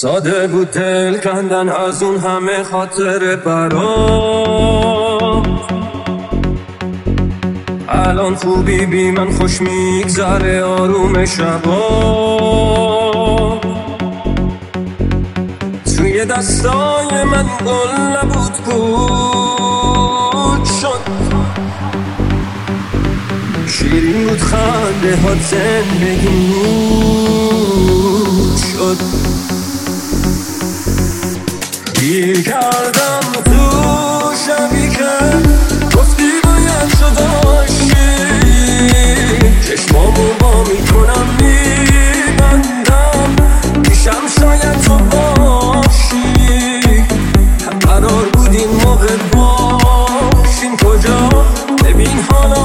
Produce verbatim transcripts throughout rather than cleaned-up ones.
ساده بود دل کندن از اون همه خاطر برام. الان خوبی بی من خوش میگذره آروم شبا. توی دستای من گل نبود بود شد، شیرین بود خنده ها زندگی نور شد. گیر کردم تو شبی که گفتی باید تو داشتی، چشمامو با میکنم میبندم پیشم شاید تو باشی. قرار بود این موقع باشیم کجا، ببین حالا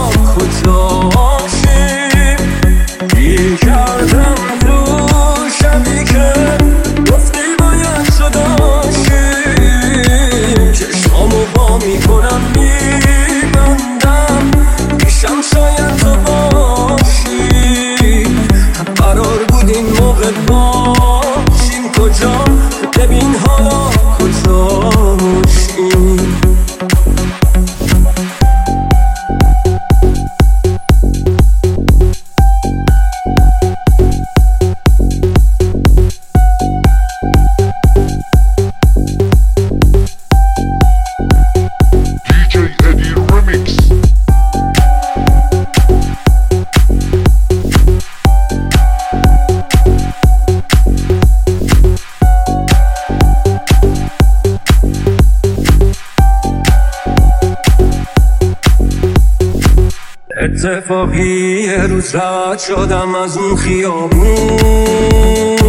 کجاشیم. گیر کردم تو شبی که گفتی باید تو داشتی، چشمامو با میکنم میبندم پیشم شاید تو باشی. قرار بود این موقع باشیم کجا، ببین حالا کجاشیم. اتفاقی یه روز رد شدم از اون خیابون،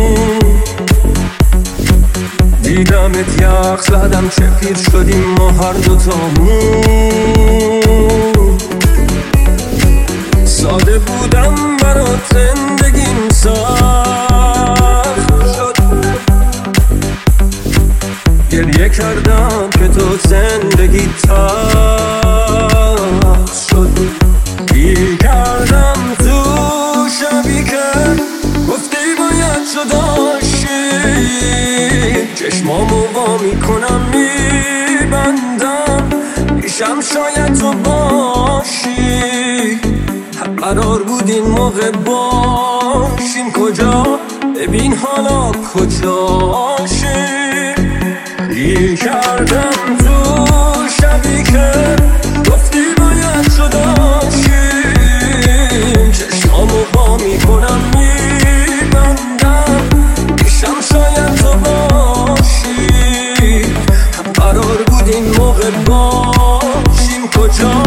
دیدمت یخ زدم چه پیر شدیم ما هر دوتامون. ساده بودم برات زندگیم سخت شد، گریه کردم که تو زندگی تلخ شد. گیر کردم تو شبی که گفتی باید تو داشتی، چشمامو با میکنم میبندم پیشم شاید تو باشی. قرار بود این موقع باشیم کجا، ببین حالا کجاشیم. گیر کردم تو شبی که گفتی باید تو داشتی، چشمامو با میکنم میبندم پیشم شاید تو باشی. قرار بود این موقع باشیم کجا،